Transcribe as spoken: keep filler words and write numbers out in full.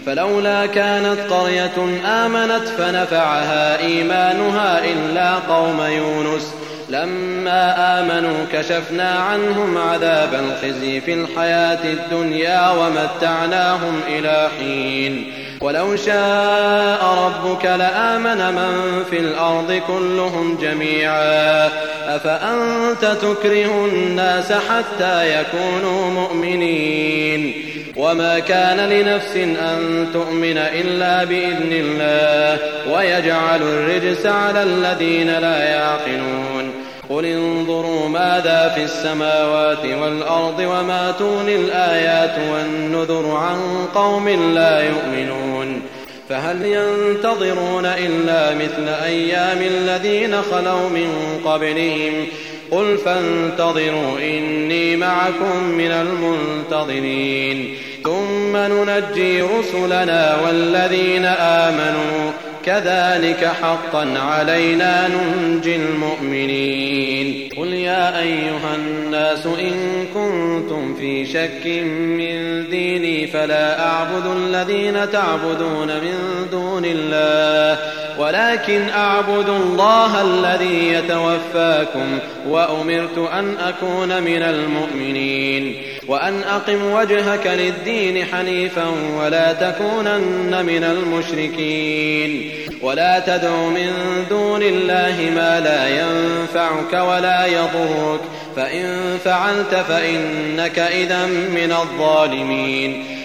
فلولا كانت قرية آمنت فنفعها إيمانها إلا قوم يونس لما آمنوا كشفنا عنهم عذاب الخزي في الحياة الدنيا ومتعناهم إلى حين ولو شاء ربك لآمن من في الأرض كلهم جميعا أفأنت تكره الناس حتى يكونوا مؤمنين وما كان لنفس أن تؤمن إلا بإذن الله ويجعل الرجس على الذين لا يعقلون قل انظروا ماذا في السماوات والأرض وما تغني الآيات والنذر عن قوم لا يؤمنون فهل ينتظرون إلا مثل أيام الذين خلوا من قبلهم قل فانتظروا إني معكم من المنتظرين ثم ننجي رسلنا والذين آمنوا كذلك حقا علينا ننجي المؤمنين قل يا أيها الناس إن كنتم في شك من ديني فلا أعبد الذين تعبدون من دون الله ولكن أعبد الله الذي يتوفاكم وأمرت أن أكون من المؤمنين وأن أقم وجهك للدين حنيفا ولا تكونن من المشركين ولا تدع من دون الله ما لا ينفعك ولا يضرك فإن فعلت فإنك إذا من الظالمين